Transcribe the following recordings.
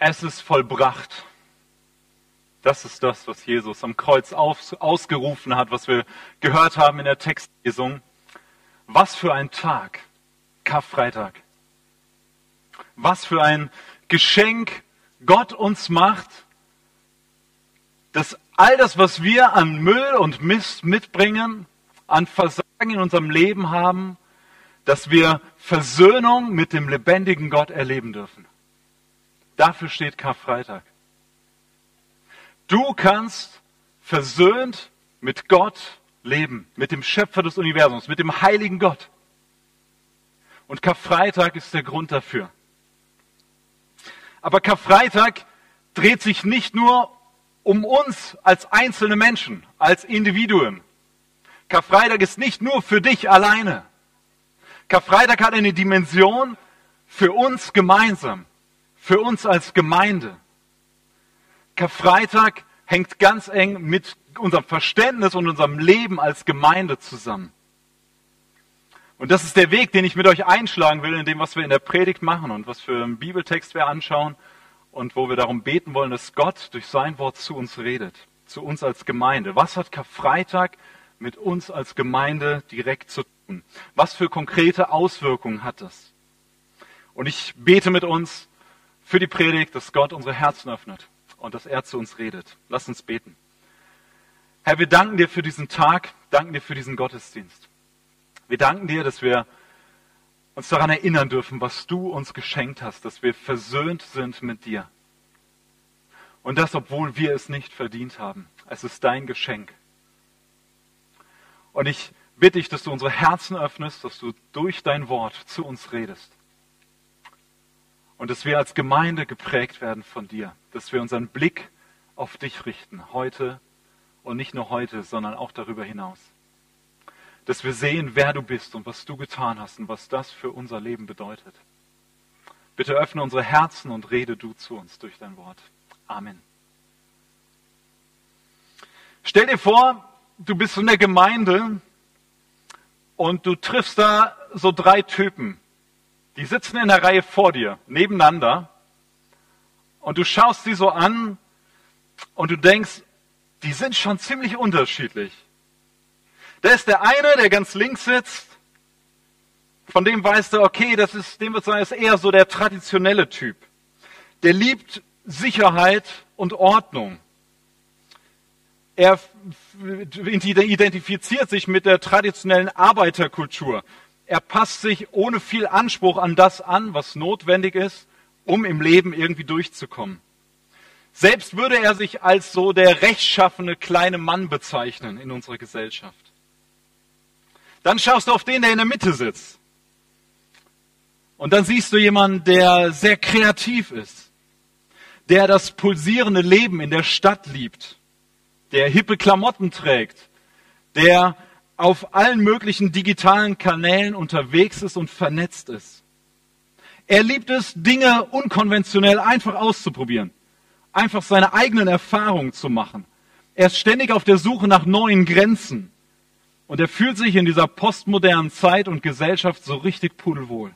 Es ist vollbracht. Das ist das, was Jesus am Kreuz ausgerufen hat, was wir gehört haben in der Textlesung. Was für ein Tag, Karfreitag. Was für ein Geschenk Gott uns macht, dass all das, was wir an Müll und Mist mitbringen, an Versagen in unserem Leben haben, dass wir Versöhnung mit dem lebendigen Gott erleben dürfen. Dafür steht Karfreitag. Du kannst versöhnt mit Gott leben, mit dem Schöpfer des Universums, mit dem heiligen Gott. Und Karfreitag ist der Grund dafür. Aber Karfreitag dreht sich nicht nur um uns als einzelne Menschen, als Individuen. Karfreitag ist nicht nur für dich alleine. Karfreitag hat eine Dimension für uns gemeinsam, für uns als Gemeinde. Karfreitag hängt ganz eng mit unserem Verständnis und unserem Leben als Gemeinde zusammen. Und das ist der Weg, den ich mit euch einschlagen will, in dem, was wir in der Predigt machen und was für einen Bibeltext wir anschauen und wo wir darum beten wollen, dass Gott durch sein Wort zu uns redet, zu uns als Gemeinde. Was hat Karfreitag mit uns als Gemeinde direkt zu tun? Was für konkrete Auswirkungen hat das? Und ich bete mit uns für die Predigt, dass Gott unsere Herzen öffnet und dass er zu uns redet. Lass uns beten. Herr, wir danken dir für diesen Tag, danken dir für diesen Gottesdienst. Wir danken dir, dass wir uns daran erinnern dürfen, was du uns geschenkt hast, dass wir versöhnt sind mit dir. Und das, obwohl wir es nicht verdient haben. Es ist dein Geschenk. Und ich bitte dich, dass du unsere Herzen öffnest, dass du durch dein Wort zu uns redest. Und dass wir als Gemeinde geprägt werden von dir. Dass wir unseren Blick auf dich richten, heute und nicht nur heute, sondern auch darüber hinaus. Dass wir sehen, wer du bist und was du getan hast und was das für unser Leben bedeutet. Bitte öffne unsere Herzen und rede du zu uns durch dein Wort. Amen. Stell dir vor, du bist in der Gemeinde und du triffst da so 3 Typen. Die sitzen in der Reihe vor dir, nebeneinander. Und du schaust sie so an und du denkst, die sind schon ziemlich unterschiedlich. Da ist der eine, der ganz links sitzt, von dem weißt du, okay, dem wird sagen, ist eher so der traditionelle Typ. Der liebt Sicherheit und Ordnung. Er identifiziert sich mit der traditionellen Arbeiterkultur. Er passt sich ohne viel Anspruch an das an, was notwendig ist, um im Leben irgendwie durchzukommen. Selbst würde er sich als so der rechtschaffene kleine Mann bezeichnen in unserer Gesellschaft. Dann schaust du auf den, der in der Mitte sitzt. Und dann siehst du jemanden, der sehr kreativ ist, der das pulsierende Leben in der Stadt liebt, der hippe Klamotten trägt, der auf allen möglichen digitalen Kanälen unterwegs ist und vernetzt ist. Er liebt es, Dinge unkonventionell einfach auszuprobieren, einfach seine eigenen Erfahrungen zu machen. Er ist ständig auf der Suche nach neuen Grenzen. Und er fühlt sich in dieser postmodernen Zeit und Gesellschaft so richtig pudelwohl.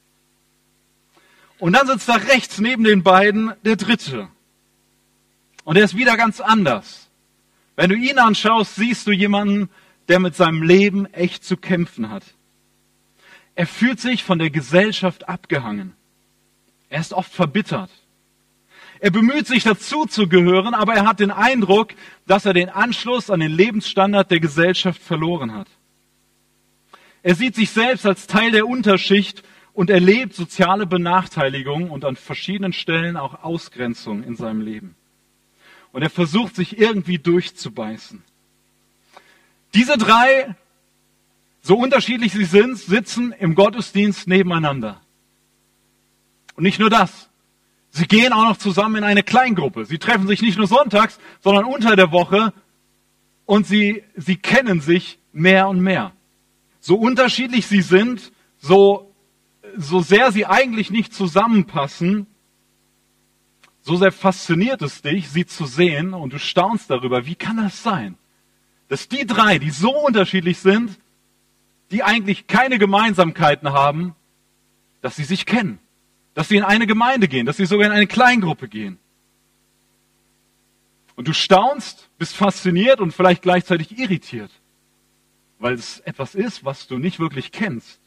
Und dann sitzt da rechts neben den beiden der Dritte. Und er ist wieder ganz anders. Wenn du ihn anschaust, siehst du jemanden, der mit seinem Leben echt zu kämpfen hat. Er fühlt sich von der Gesellschaft abgehangen. Er ist oft verbittert. Er bemüht sich dazu zu gehören, aber er hat den Eindruck, dass er den Anschluss an den Lebensstandard der Gesellschaft verloren hat. Er sieht sich selbst als Teil der Unterschicht und erlebt soziale Benachteiligung und an verschiedenen Stellen auch Ausgrenzung in seinem Leben. Und er versucht sich irgendwie durchzubeißen. Diese 3, so unterschiedlich sie sind, sitzen im Gottesdienst nebeneinander. Und nicht nur das. Sie gehen auch noch zusammen in eine Kleingruppe. Sie treffen sich nicht nur sonntags, sondern unter der Woche und sie kennen sich mehr und mehr. So unterschiedlich sie sind, so sehr sie eigentlich nicht zusammenpassen, so sehr fasziniert es dich, sie zu sehen und du staunst darüber, wie kann das sein, dass die 3, die so unterschiedlich sind, die eigentlich keine Gemeinsamkeiten haben, dass sie sich kennen. dass sie in eine Gemeinde gehen, dass sie sogar in eine Kleingruppe gehen. Und du staunst, bist fasziniert und vielleicht gleichzeitig irritiert, weil es etwas ist, was du nicht wirklich kennst.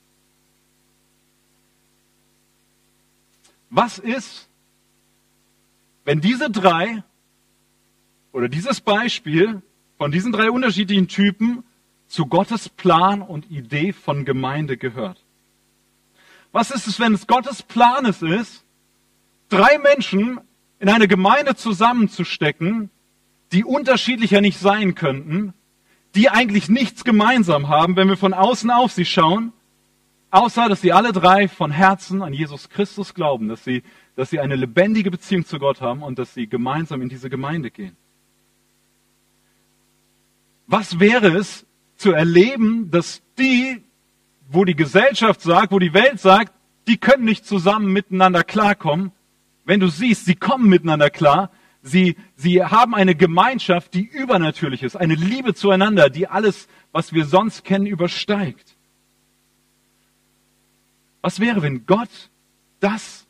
Was ist, wenn diese drei oder dieses Beispiel von diesen drei unterschiedlichen Typen zu Gottes Plan und Idee von Gemeinde gehört? Was ist es, wenn es Gottes Plan ist, drei Menschen in eine Gemeinde zusammenzustecken, die unterschiedlicher nicht sein könnten, die eigentlich nichts gemeinsam haben, wenn wir von außen auf sie schauen, außer dass sie alle drei von Herzen an Jesus Christus glauben, dass sie eine lebendige Beziehung zu Gott haben und dass sie gemeinsam in diese Gemeinde gehen. Was wäre es, zu erleben, dass die, wo die Gesellschaft sagt, wo die Welt sagt, die können nicht zusammen miteinander klarkommen, wenn du siehst, sie kommen miteinander klar, sie haben eine Gemeinschaft, die übernatürlich ist, eine Liebe zueinander, die alles, was wir sonst kennen, übersteigt. Was wäre, wenn Gott das